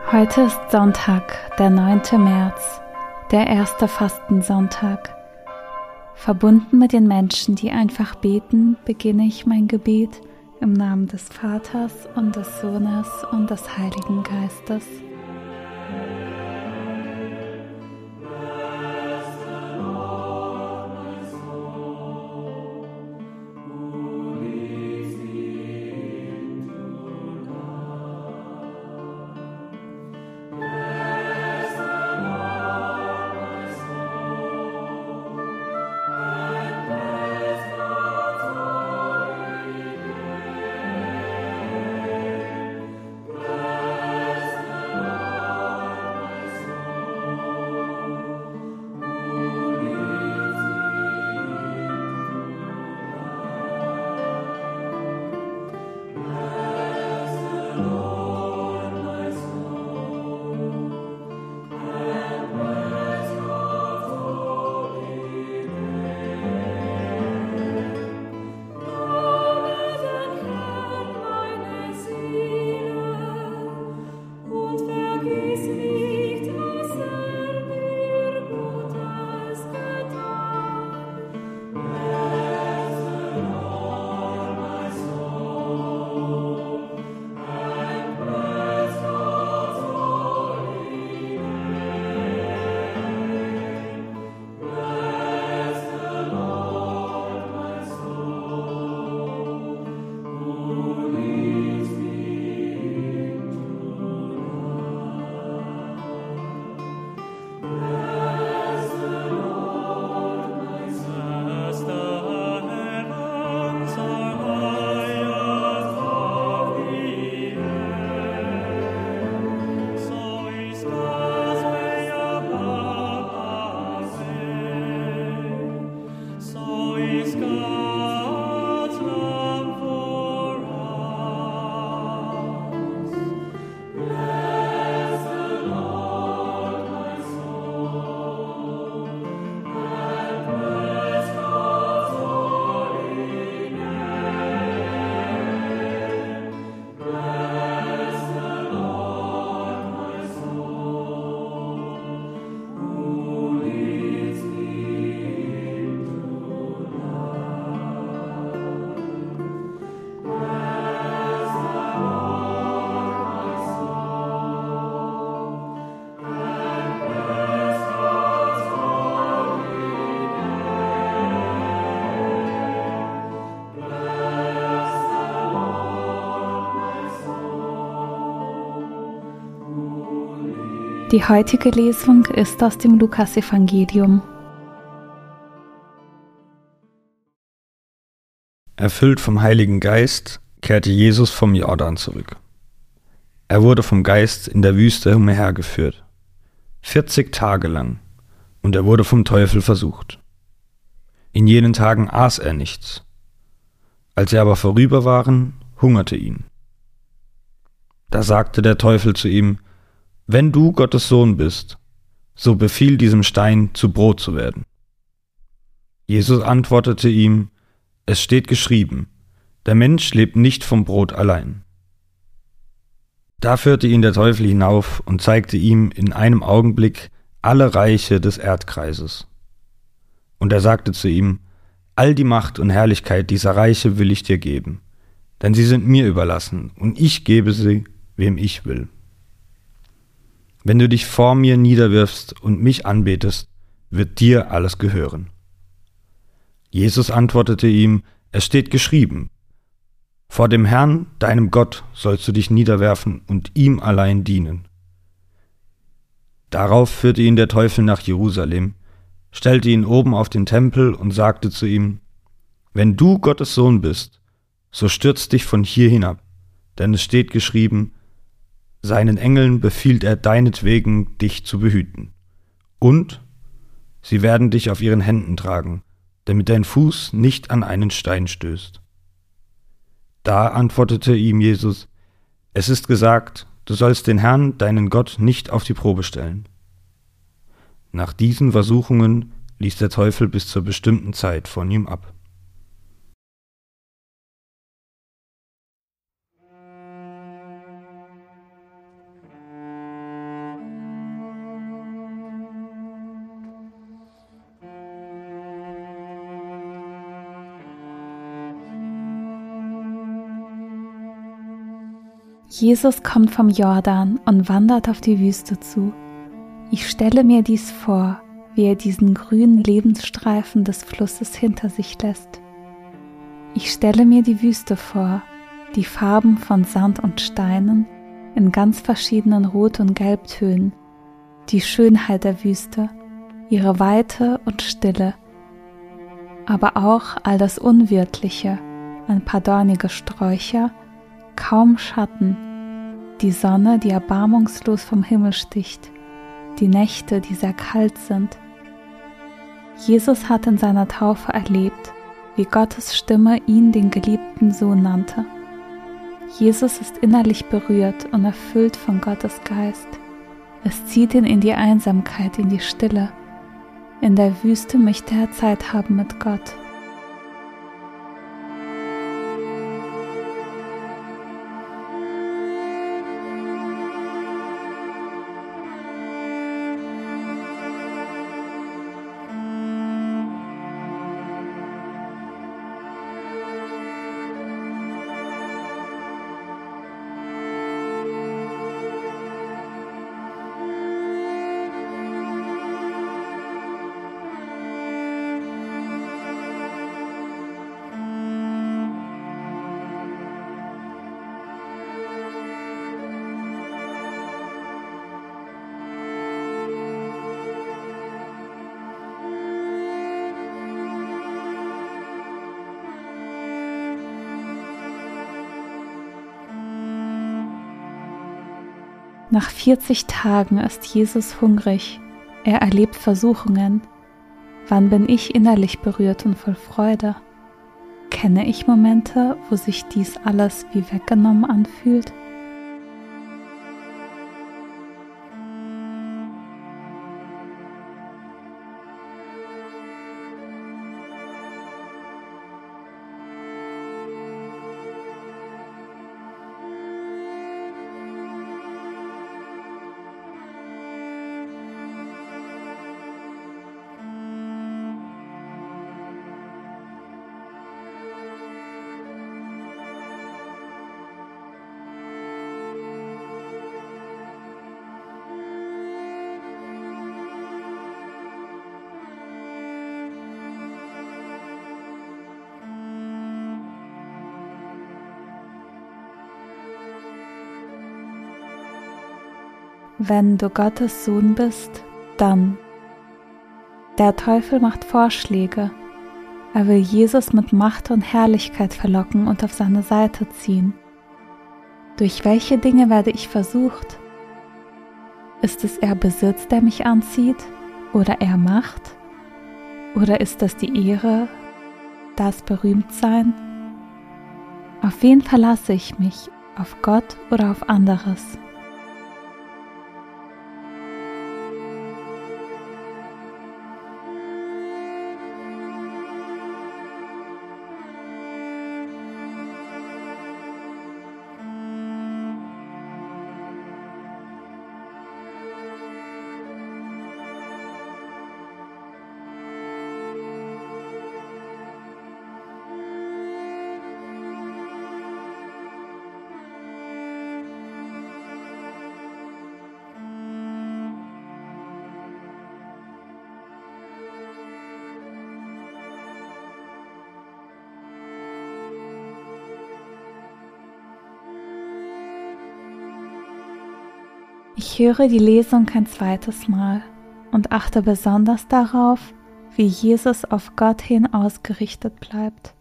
Heute ist Sonntag, der 9. März, der erste Fastensonntag. Verbunden mit den Menschen, die einfach beten, beginne ich mein Gebet im Namen des Vaters und des Sohnes und des Heiligen Geistes. Die heutige Lesung ist aus dem Lukasevangelium. Erfüllt vom Heiligen Geist kehrte Jesus vom Jordan zurück. Er wurde vom Geist in der Wüste umhergeführt, 40 Tage lang, und er wurde vom Teufel versucht. In jenen Tagen aß er nichts. Als sie aber vorüber waren, hungerte ihn. Da sagte der Teufel zu ihm: Wenn du Gottes Sohn bist, so befiehl diesem Stein, zu Brot zu werden. Jesus antwortete ihm: Es steht geschrieben, der Mensch lebt nicht vom Brot allein. Da führte ihn der Teufel hinauf und zeigte ihm in einem Augenblick alle Reiche des Erdkreises. Und er sagte zu ihm: All die Macht und Herrlichkeit dieser Reiche will ich dir geben, denn sie sind mir überlassen, und ich gebe sie, wem ich will. Wenn du dich vor mir niederwirfst und mich anbetest, wird dir alles gehören. Jesus antwortete ihm: Es steht geschrieben, vor dem Herrn, deinem Gott, sollst du dich niederwerfen und ihm allein dienen. Darauf führte ihn der Teufel nach Jerusalem, stellte ihn oben auf den Tempel und sagte zu ihm: Wenn du Gottes Sohn bist, so stürz dich von hier hinab, denn es steht geschrieben, seinen Engeln befiehlt er deinetwegen, dich zu behüten. Und sie werden dich auf ihren Händen tragen, damit dein Fuß nicht an einen Stein stößt. Da antwortete ihm Jesus: Es ist gesagt, du sollst den Herrn, deinen Gott, nicht auf die Probe stellen. Nach diesen Versuchungen ließ der Teufel bis zur bestimmten Zeit von ihm ab. Jesus kommt vom Jordan und wandert auf die Wüste zu. Ich stelle mir dies vor, wie er diesen grünen Lebensstreifen des Flusses hinter sich lässt. Ich stelle mir die Wüste vor, die Farben von Sand und Steinen in ganz verschiedenen Rot- und Gelbtönen, die Schönheit der Wüste, ihre Weite und Stille, aber auch all das Unwirtliche, ein paar dornige Sträucher, kaum Schatten, die Sonne, die erbarmungslos vom Himmel sticht, die Nächte, die sehr kalt sind. Jesus hat in seiner Taufe erlebt, wie Gottes Stimme ihn den geliebten Sohn nannte. Jesus ist innerlich berührt und erfüllt von Gottes Geist. Es zieht ihn in die Einsamkeit, in die Stille. In der Wüste möchte er Zeit haben mit Gott. Nach 40 Tagen ist Jesus hungrig. Er erlebt Versuchungen. Wann bin ich innerlich berührt und voll Freude? Kenne ich Momente, wo sich dies alles wie weggenommen anfühlt? Wenn du Gottes Sohn bist, dann. Der Teufel macht Vorschläge. Er will Jesus mit Macht und Herrlichkeit verlocken und auf seine Seite ziehen. Durch welche Dinge werde ich versucht? Ist es eher Besitz, der mich anzieht, oder eher Macht? Oder ist das die Ehre, das Berühmtsein? Auf wen verlasse ich mich? Auf Gott oder auf anderes? Ich höre die Lesung ein zweites Mal und achte besonders darauf, wie Jesus auf Gott hin ausgerichtet bleibt.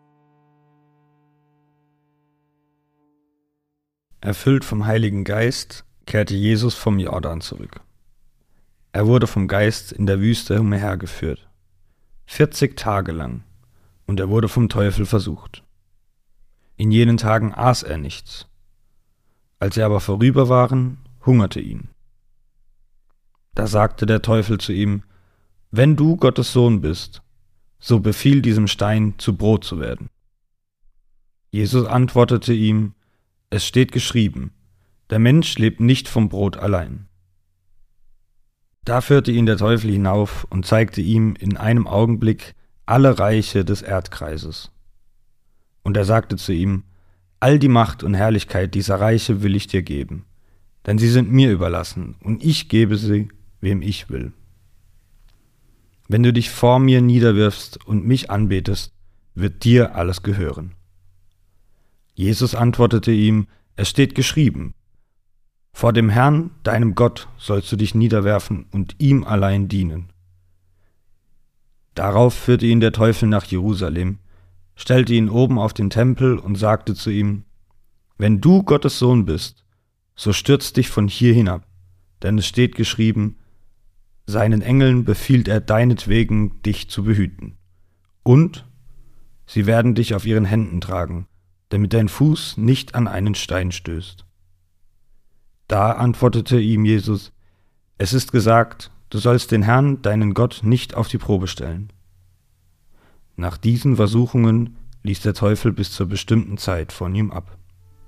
Erfüllt vom Heiligen Geist kehrte Jesus vom Jordan zurück. Er wurde vom Geist in der Wüste umhergeführt, 40 Tage lang, und er wurde vom Teufel versucht. In jenen Tagen aß er nichts. Als sie aber vorüber waren, hungerte ihn. Da sagte der Teufel zu ihm: Wenn du Gottes Sohn bist, so befiehl diesem Stein, zu Brot zu werden. Jesus antwortete ihm: Es steht geschrieben, der Mensch lebt nicht vom Brot allein. Da führte ihn der Teufel hinauf und zeigte ihm in einem Augenblick alle Reiche des Erdkreises. Und er sagte zu ihm: All die Macht und Herrlichkeit dieser Reiche will ich dir geben, denn sie sind mir überlassen, und ich gebe sie, wem ich will. Wenn du dich vor mir niederwirfst und mich anbetest, wird dir alles gehören. Jesus antwortete ihm, es steht geschrieben, vor dem Herrn, deinem Gott, sollst du dich niederwerfen und ihm allein dienen. Darauf führte ihn der Teufel nach Jerusalem, stellte ihn oben auf den Tempel und sagte zu ihm, wenn du Gottes Sohn bist, so stürz dich von hier hinab, denn es steht geschrieben, seinen Engeln befiehlt er deinetwegen, dich zu behüten. Und sie werden dich auf ihren Händen tragen, damit dein Fuß nicht an einen Stein stößt. Da antwortete ihm Jesus, es ist gesagt, du sollst den Herrn, deinen Gott, nicht auf die Probe stellen. Nach diesen Versuchungen ließ der Teufel bis zur bestimmten Zeit von ihm ab.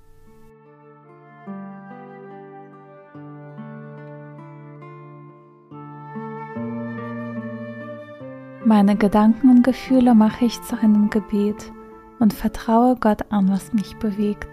Meine Gedanken und Gefühle mache ich zu einem Gebet und vertraue Gott an, was mich bewegt.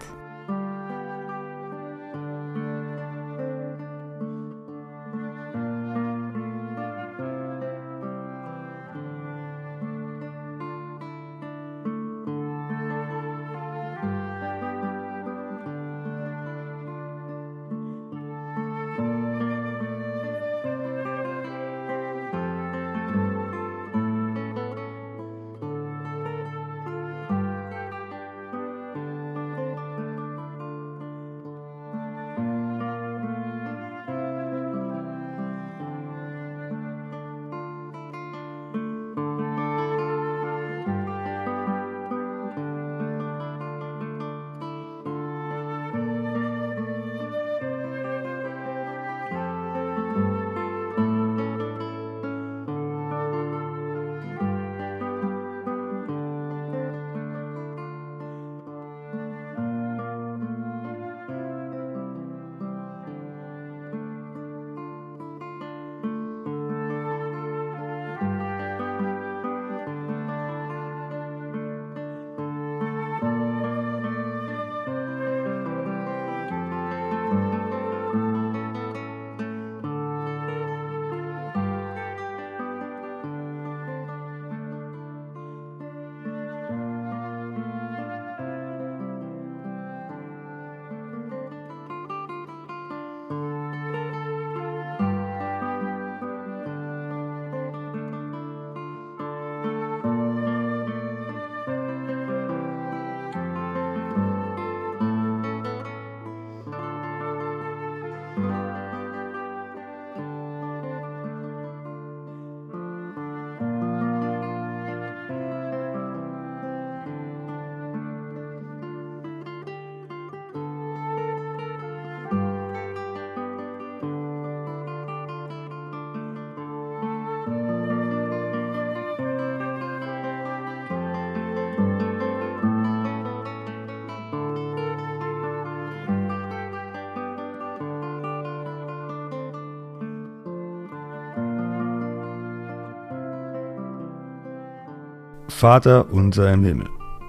Vater unser im Himmel,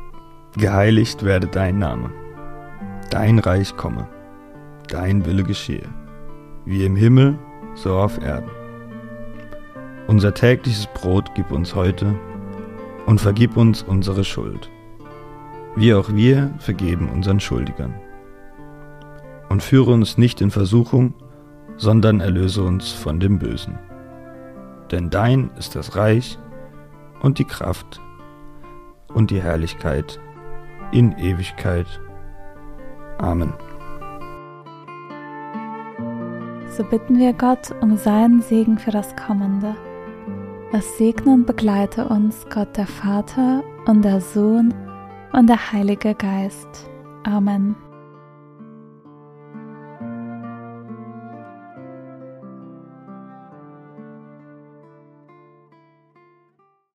geheiligt werde dein Name, dein Reich komme, dein Wille geschehe, wie im Himmel, so auf Erden. Unser tägliches Brot gib uns heute und vergib uns unsere Schuld, wie auch wir vergeben unseren Schuldigern. Und führe uns nicht in Versuchung, sondern erlöse uns von dem Bösen. Denn dein ist das Reich und die Kraft und die Herrlichkeit in Ewigkeit. Amen. So bitten wir Gott um seinen Segen für das Kommende. Es segne und begleite uns Gott der Vater und der Sohn und der Heilige Geist. Amen.